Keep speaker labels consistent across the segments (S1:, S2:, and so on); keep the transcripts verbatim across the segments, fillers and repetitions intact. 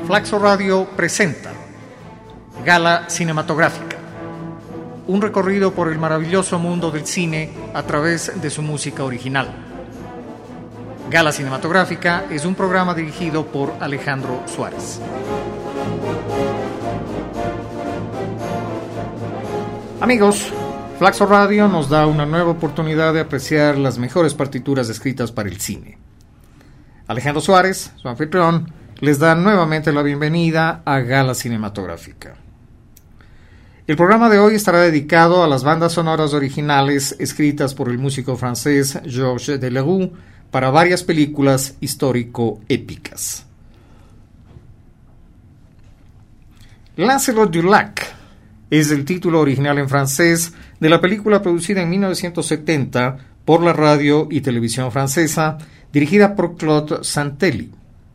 S1: Flaxo Radio presenta Gala Cinematográfica, un recorrido por el maravilloso mundo del cine a través de su música original. Gala Cinematográfica es un programa dirigido por Alejandro Suárez. Amigos, Flaxo Radio nos da una nueva oportunidad de apreciar las mejores partituras escritas para el cine. Alejandro Suárez, su anfitrión, les da nuevamente la bienvenida a Gala Cinematográfica. El programa de hoy estará dedicado a las bandas sonoras originales escritas por el músico francés Georges Delerue para varias películas histórico-épicas. Lancelot du Lac es el título original en francés de la película producida en mil novecientos setenta por la radio y televisión francesa, dirigida por Claude Santelli.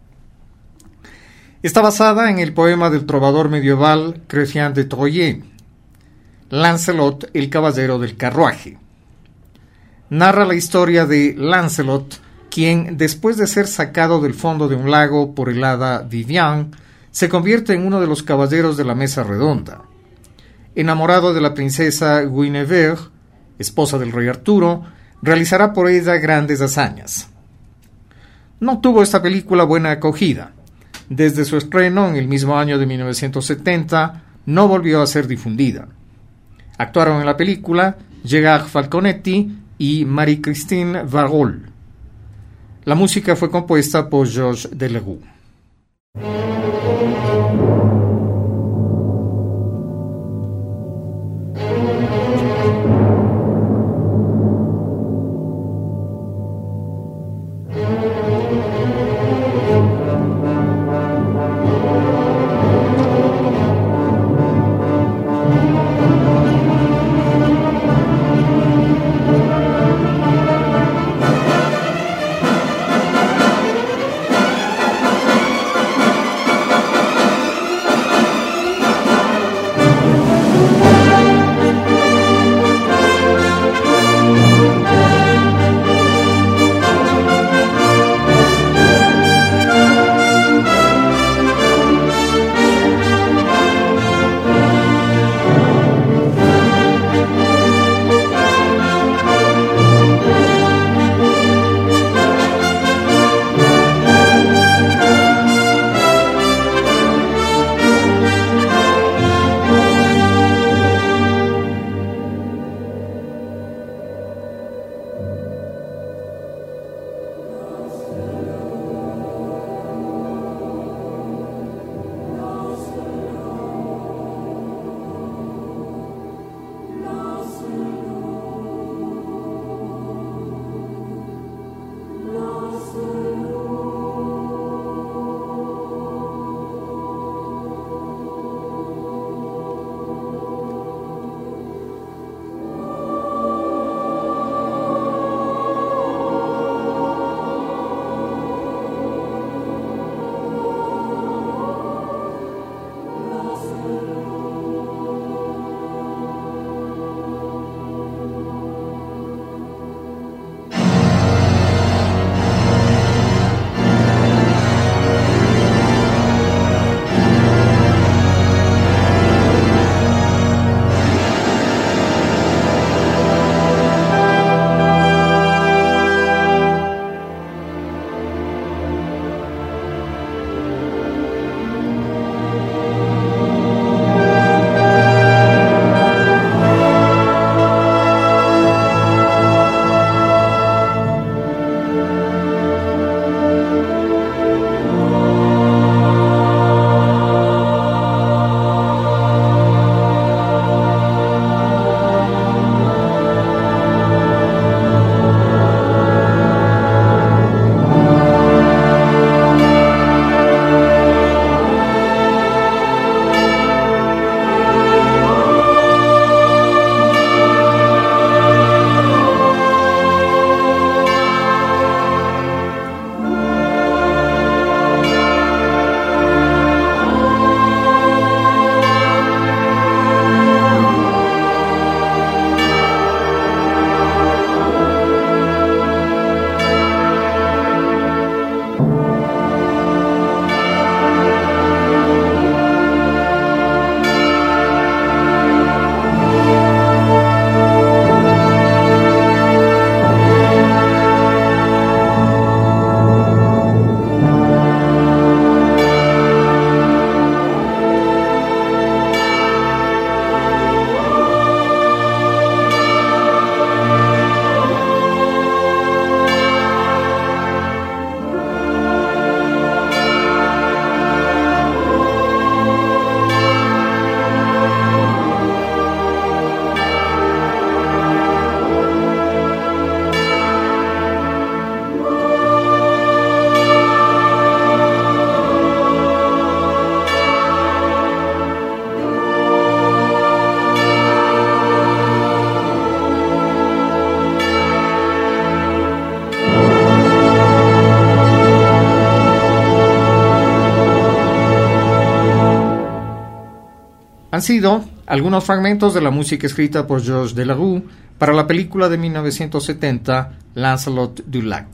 S1: Está basada en el poema del trovador medieval Chrétien de Troyes, Lancelot, el caballero del carruaje. Narra la historia de Lancelot, quien, después de ser sacado del fondo de un lago por el hada Viviane, se convierte en uno de los caballeros de la mesa redonda. Enamorado de la princesa Guinevere, esposa del rey Arturo, realizará por ella grandes hazañas. No tuvo esta película buena acogida. Desde su estreno en el mismo año de mil novecientos setenta, no volvió a ser difundida. Actuaron en la película Gérard Falconetti y Marie-Christine Varol. La música fue compuesta por Georges Delerue. han sido algunos fragmentos de la música escrita por Georges Delerue para la película de mil novecientos setenta, Lancelot du Lac.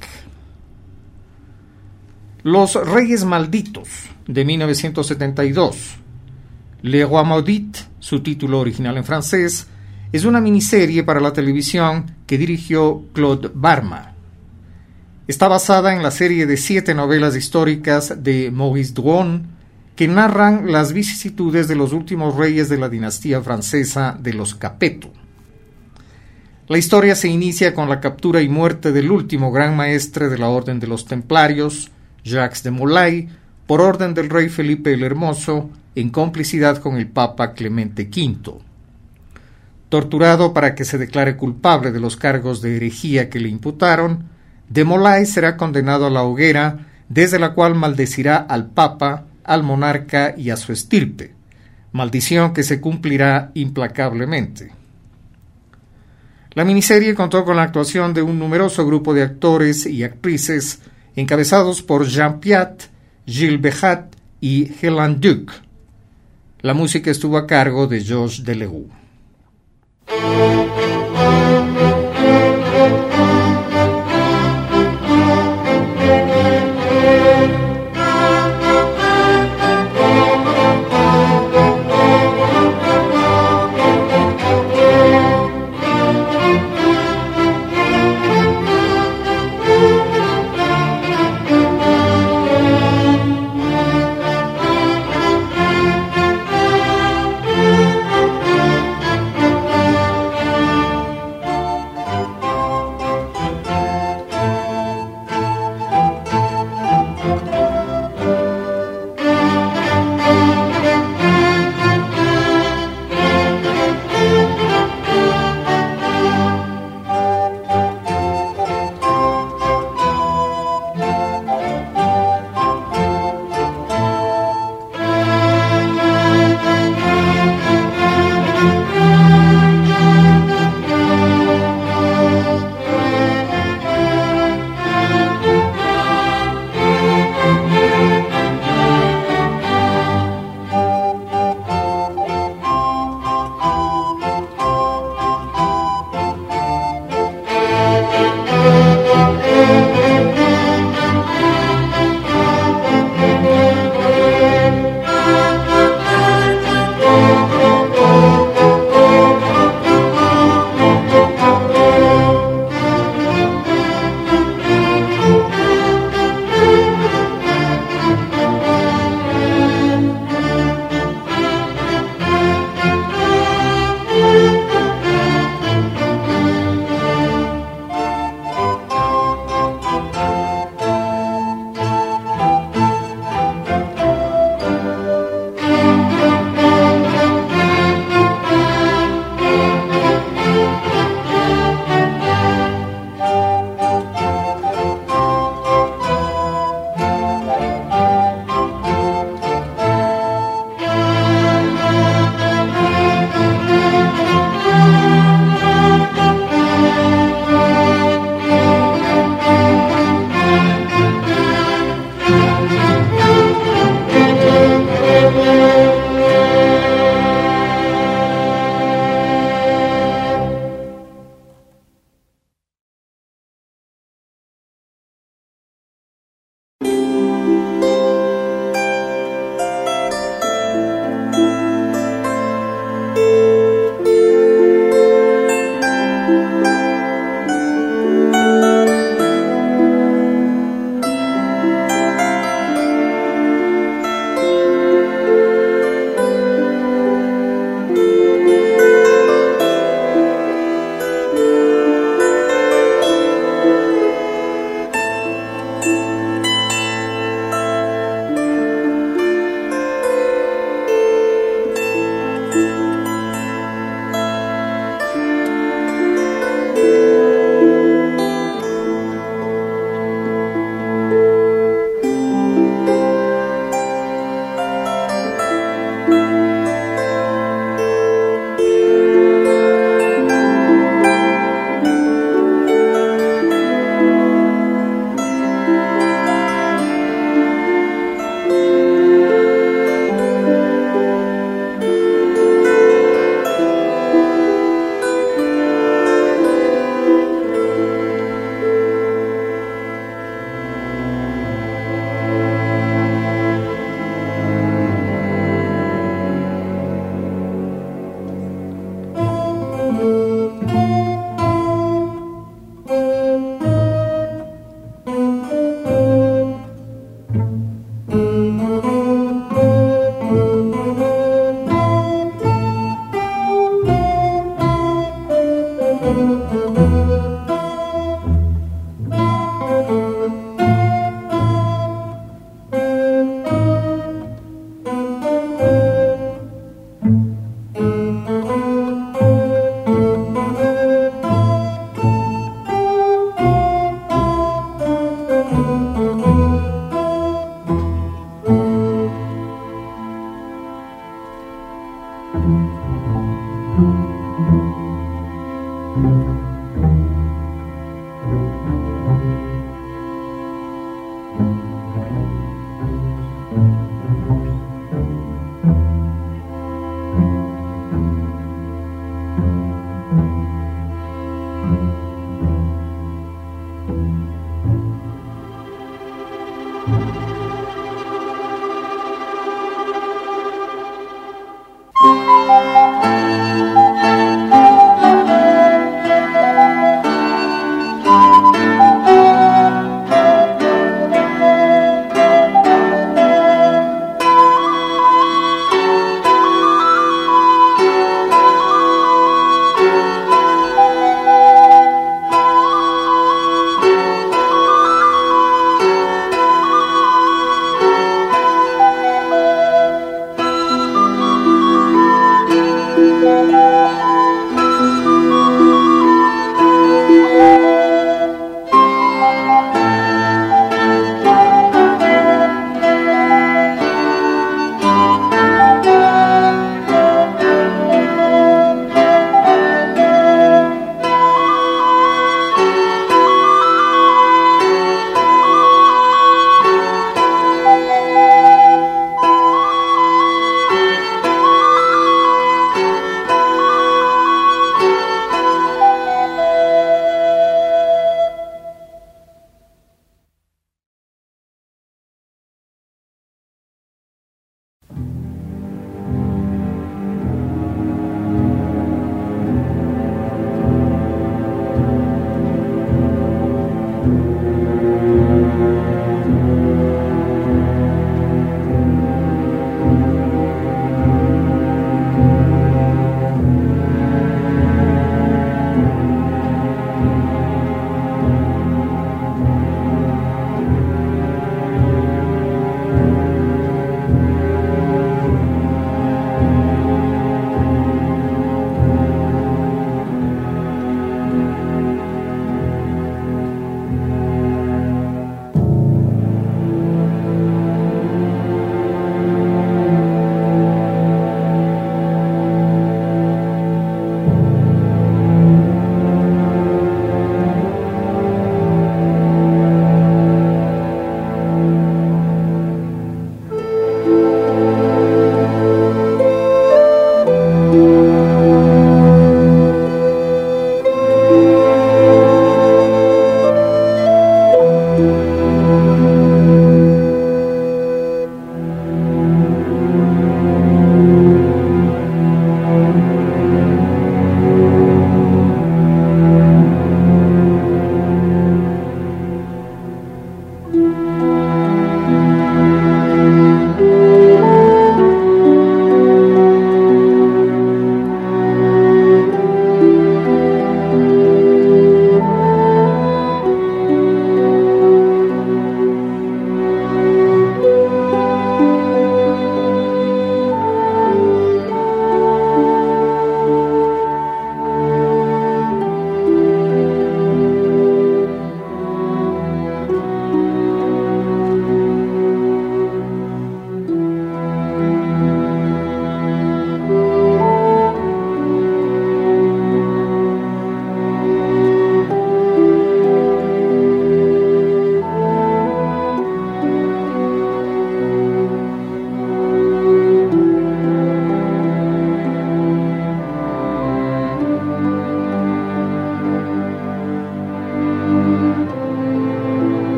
S1: Los Reyes Malditos, de mil novecientos setenta y dos. Le Roi Maudit, su título original en francés, es una miniserie para la televisión que dirigió Claude Barma. Está basada en la serie de siete novelas históricas de Maurice Drouin que narran las vicisitudes de los últimos reyes de la dinastía francesa de los Capeto. La historia se inicia con la captura y muerte del último gran maestre de la Orden de los Templarios, Jacques de Molay, por orden del rey Felipe el Hermoso, en complicidad con el Papa Clemente quinto. Torturado para que se declare culpable de los cargos de herejía que le imputaron, de Molay será condenado a la hoguera, desde la cual maldecirá al Papa, al monarca y a su estirpe, maldición que se cumplirá implacablemente. La miniserie contó con la actuación de un numeroso grupo de actores y actrices encabezados por Jean Piat, Gilles Béhat y Hélène Duc. La música estuvo a cargo de Georges Delerue.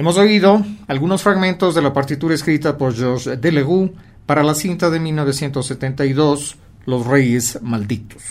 S1: Hemos oído algunos fragmentos de la partitura escrita por Georges Delerue para la cinta de mil novecientos setenta y dos, Los Reyes Malditos.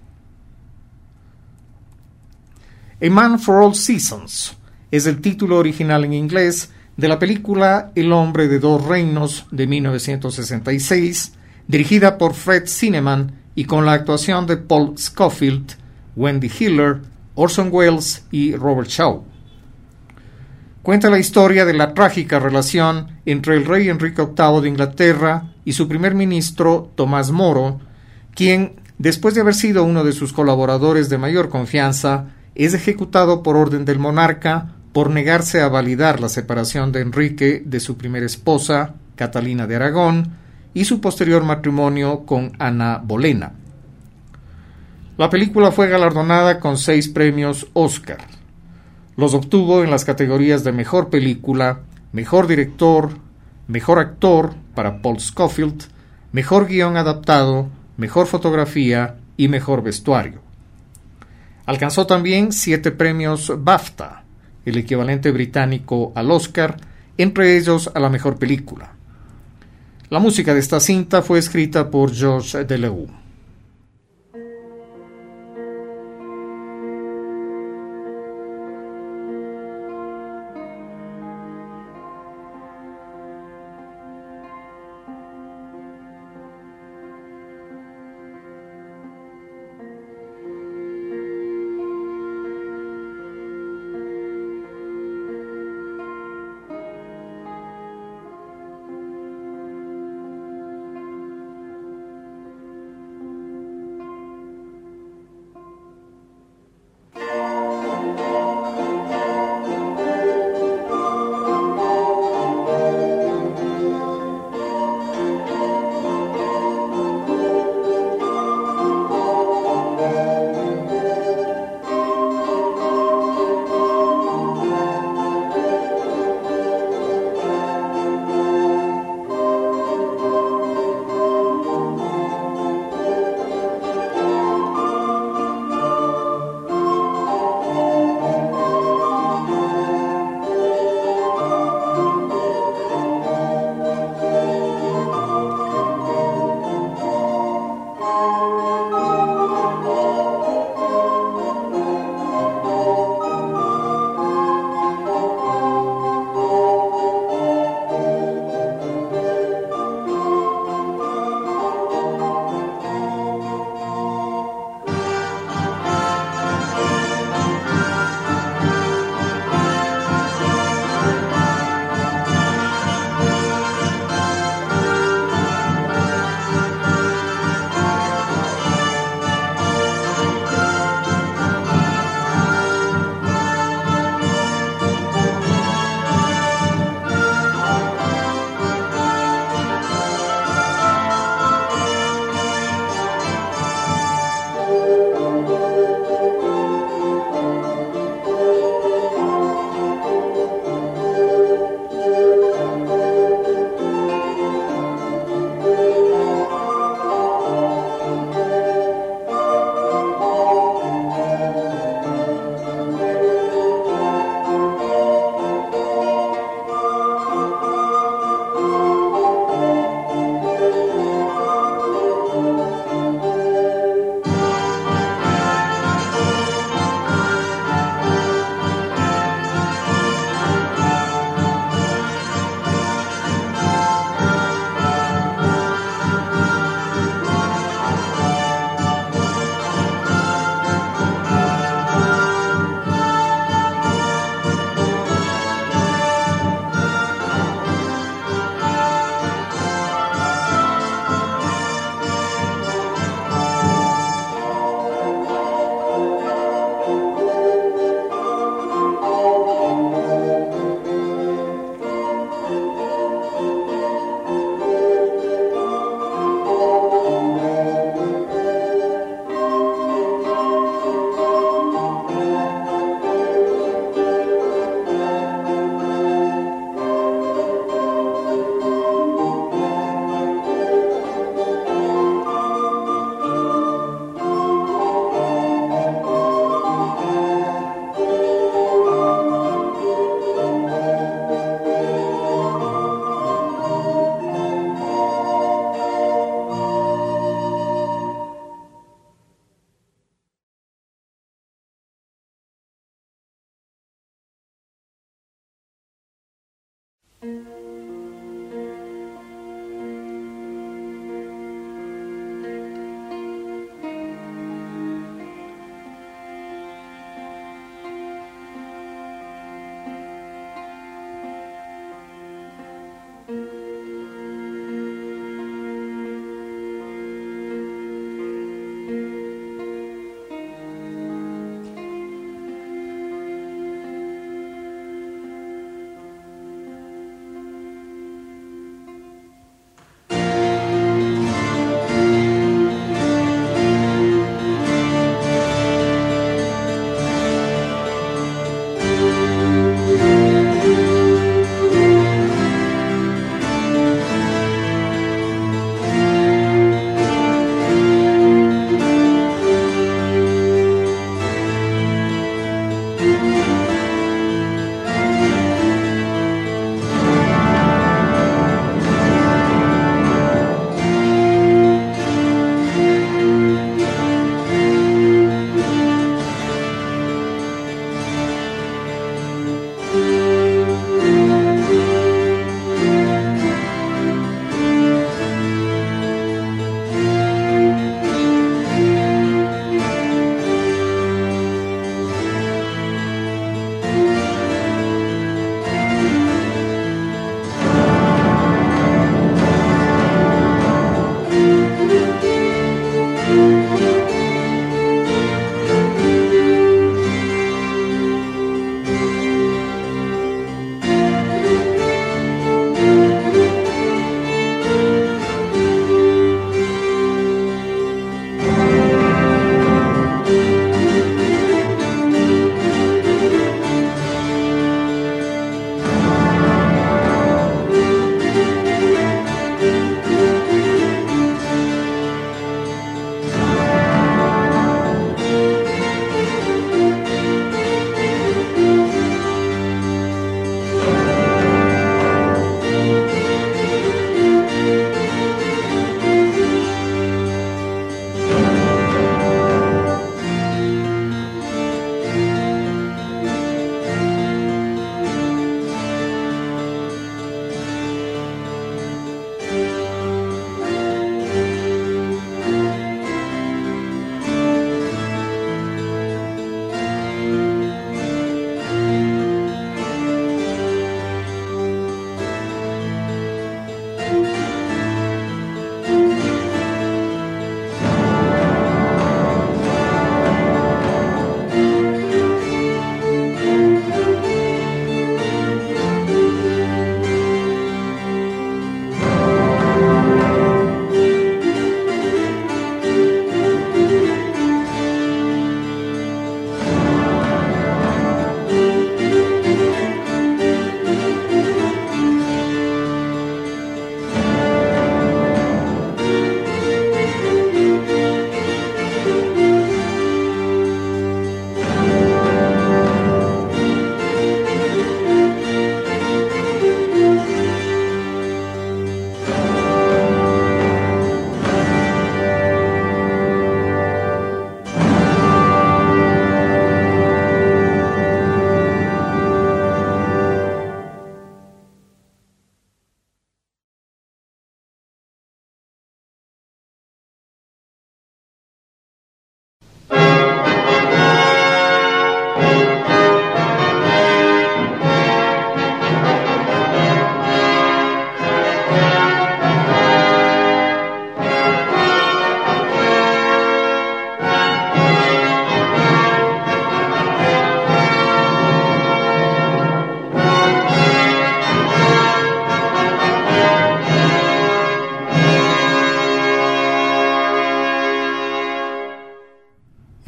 S1: A Man for All Seasons es el título original en inglés de la película El hombre de dos reinos de mil novecientos sesenta y seis, dirigida por Fred Zinnemann y con la actuación de Paul Scofield, Wendy Hiller, Orson Welles y Robert Shaw. Cuenta la historia de la trágica relación entre el rey Enrique octavo de Inglaterra y su primer ministro Tomás Moro, quien, después de haber sido uno de sus colaboradores de mayor confianza, es ejecutado por orden del monarca por negarse a validar la separación de Enrique de su primera esposa, Catalina de Aragón, y su posterior matrimonio con Ana Bolena. La película fue galardonada con seis premios Oscar. Los obtuvo en las categorías de Mejor Película, Mejor Director, Mejor Actor para Paul Scofield, Mejor Guión Adaptado, Mejor Fotografía y Mejor Vestuario. Alcanzó también siete premios BAFTA, el equivalente británico al Oscar, entre ellos a la Mejor Película. La música de esta cinta fue escrita por Georges Delerue.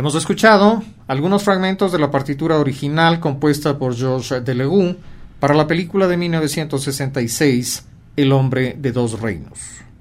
S1: Hemos escuchado algunos fragmentos de la partitura original compuesta por Georges Delegout para la película de mil novecientos sesenta y seis, El hombre de dos reinos.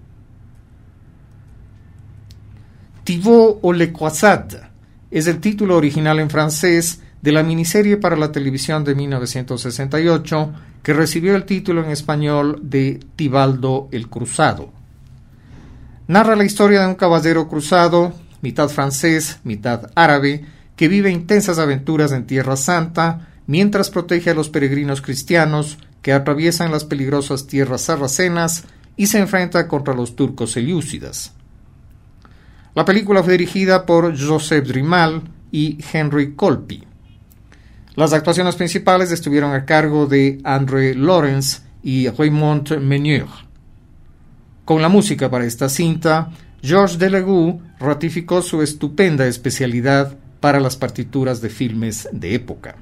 S1: Thibaut ou Les Croisades es el título original en francés de la miniserie para la televisión de mil novecientos sesenta y ocho, que recibió el título en español de Tibaldo el Cruzado. Narra la historia de un caballero cruzado, mitad francés, mitad árabe, que vive intensas aventuras en Tierra Santa, mientras protege a los peregrinos cristianos que atraviesan las peligrosas tierras sarracenas y se enfrenta contra los turcos selyúcidas. La película fue dirigida por Joseph Drimal y Henry Colpi. Las actuaciones principales estuvieron a cargo de André Lawrence y Raymond Menier. Con la música para esta cinta, Georges Delegout ratificó su estupenda especialidad para las partituras de filmes de época.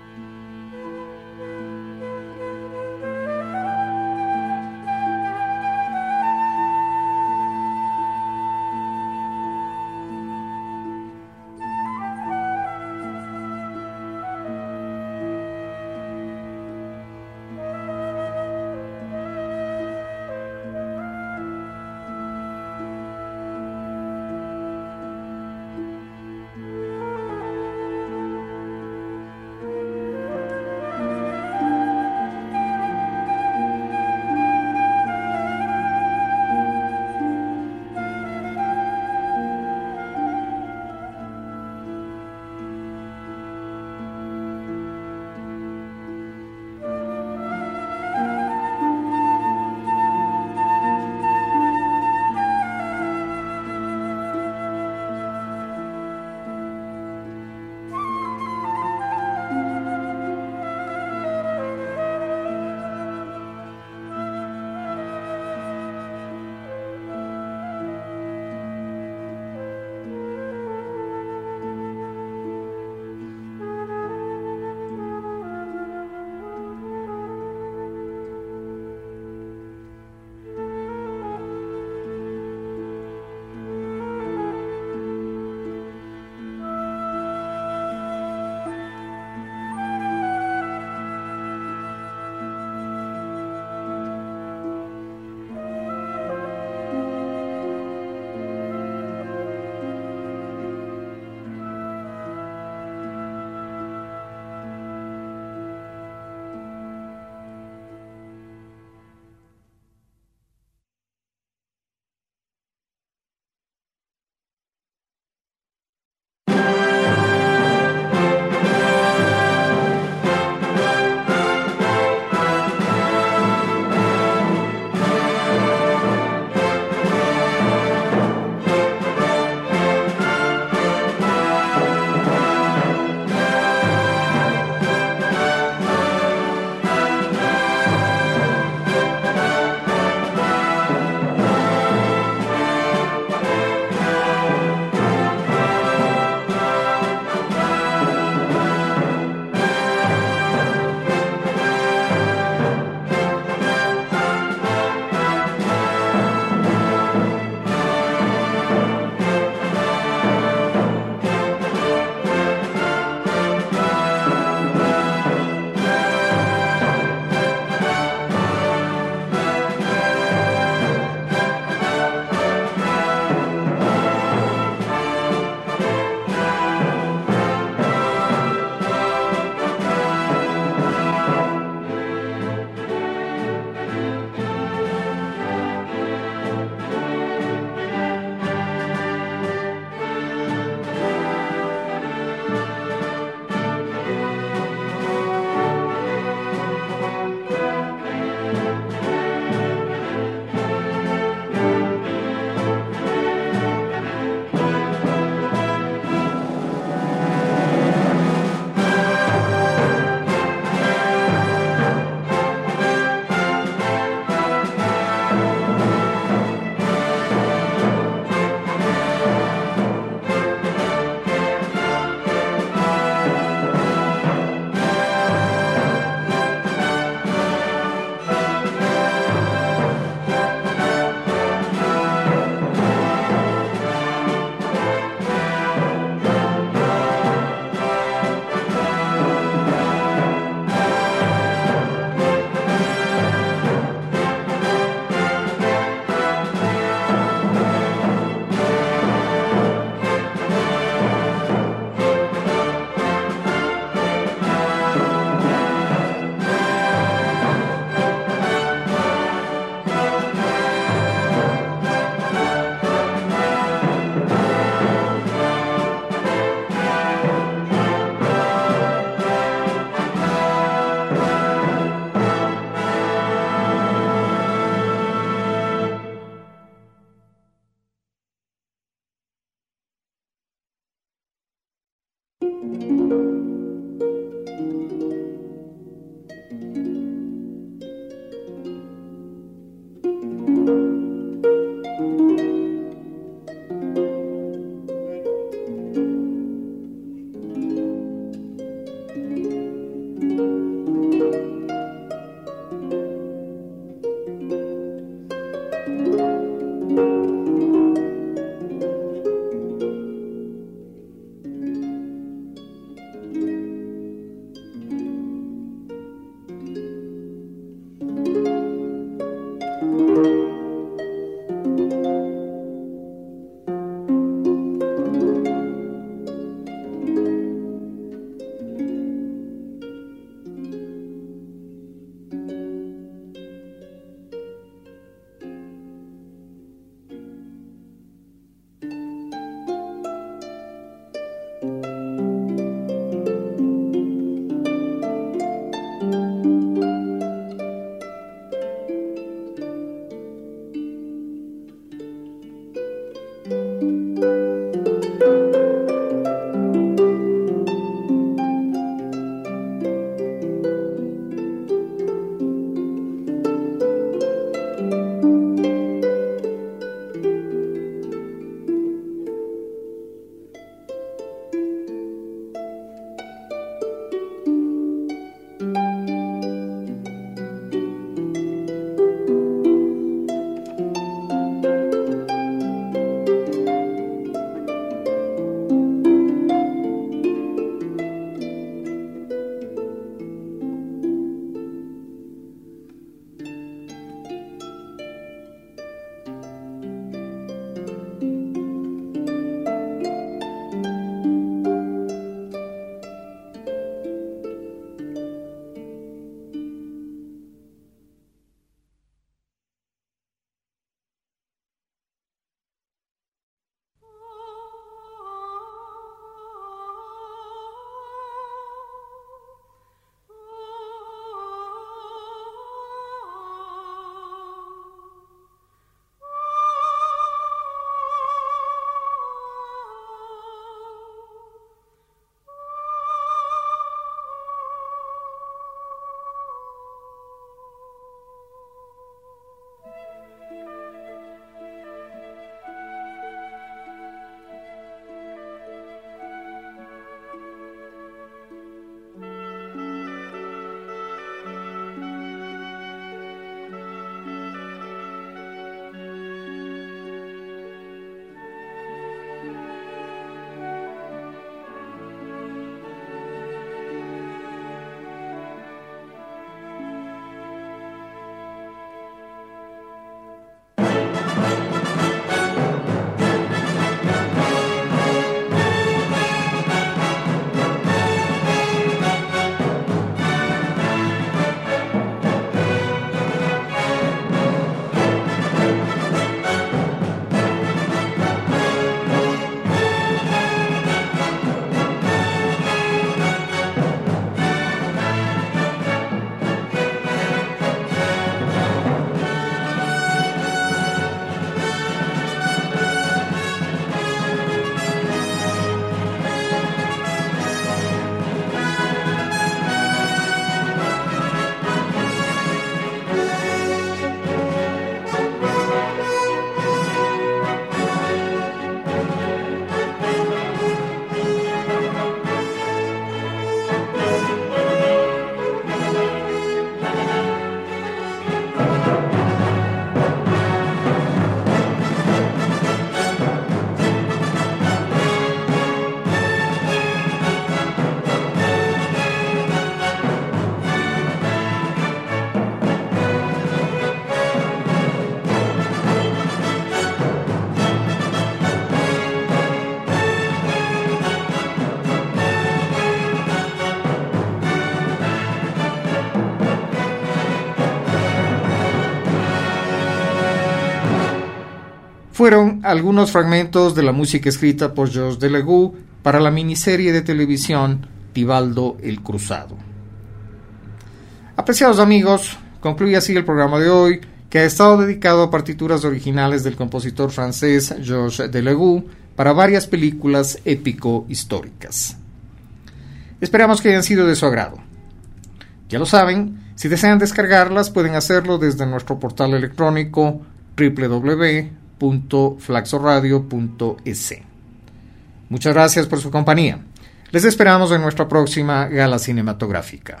S1: fueron algunos fragmentos de la música escrita por Georges Delegout para la miniserie de televisión Tibaldo el Cruzado. Apreciados amigos, concluye así el programa de hoy, que ha estado dedicado a partituras originales del compositor francés Georges Delegout para varias películas épico-históricas. Esperamos que hayan sido de su agrado. Ya lo saben, si desean descargarlas pueden hacerlo desde nuestro portal electrónico doble u doble u doble u punto flaxoradio punto es. Muchas gracias por su compañía. Les esperamos en nuestra próxima gala cinematográfica.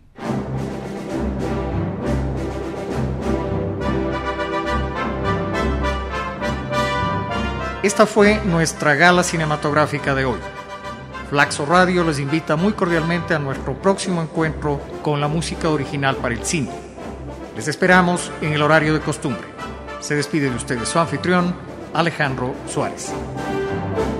S1: Esta fue nuestra gala cinematográfica de hoy. Flaxo Radio les invita muy cordialmente a nuestro próximo encuentro con la música original para el cine. Les esperamos en el horario de costumbre. Se despide de ustedes su anfitrión, Alejandro Suárez.